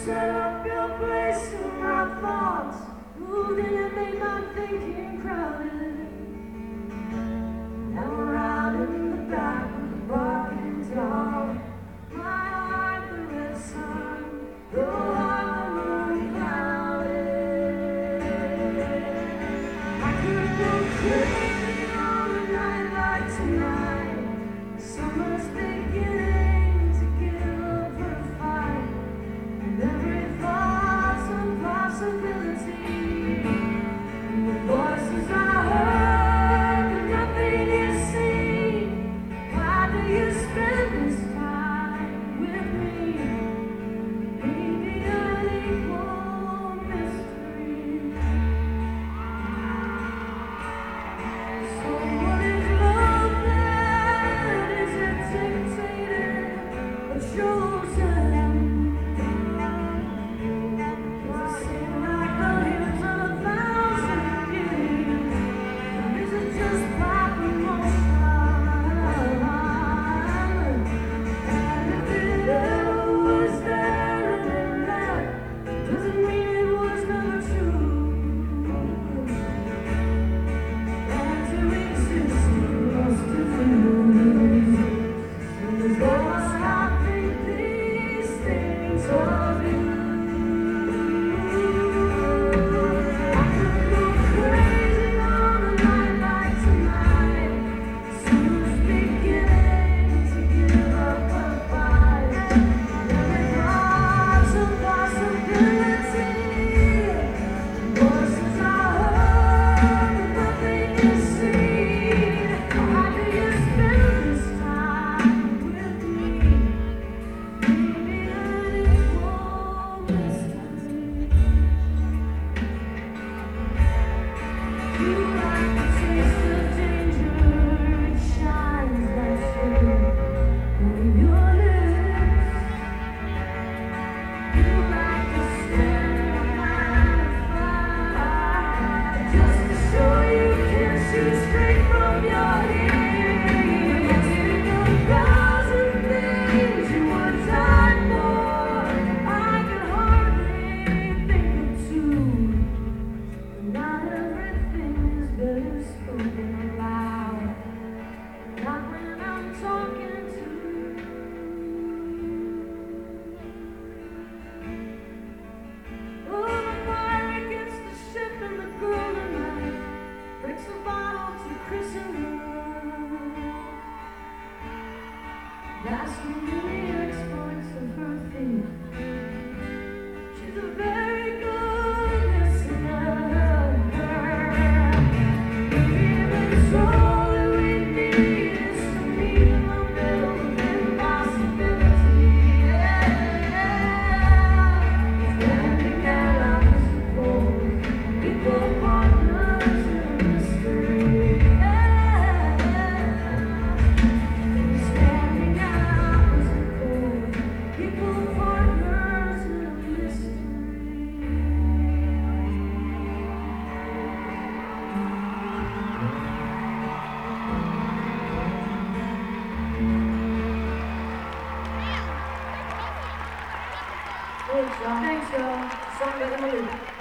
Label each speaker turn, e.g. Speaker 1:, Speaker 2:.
Speaker 1: set up your place in my thoughts. Moved in and made my thinking crowded. Now we're out in the back with the bargain dog. My heart, the red sun, the heart, the moon clouded. I could go crazy on a night like tonight. Summer's beginning to give up her fight, and every thought's a possibility. And the voices I heard, but nothing is seen. Why do you spend this time with me? Maybe an equal mystery. So what is love then? Is it dictated or chosen? Does it seem like the years of 1,000 years? Or is it just pop emotion? And if it ever was there and it left, doesn't mean it was never true. And to exist was different. And as long as I think these things of you, I could go crazy on a night like tonight. Summer's beginning to give up her fight. Every thought's a possibility. Voices I heard, but nothing is seen. How do you spend this time with me? Maybe an equal mystery. You like the taste of danger, it shines like sugar on your lips. You like the smell of my fire, just to show you can shoot straight from your head. You think of 1,000 things you would die for. I can hardly think of two. Not everything is better spoken aloud. Not when I'm talking to you. Oh, the fire against the ship and the girl tonight breaks the bottle to christen her. That's the many exploits of her feet. She's a very good listener. Even so, all we need is to meet in the middle of impossibility. Standing at opposite poles, equal partners in a mystery. Standing at opposite poles, equal partners in a mystery. Thanks, y'all. Song by Emily.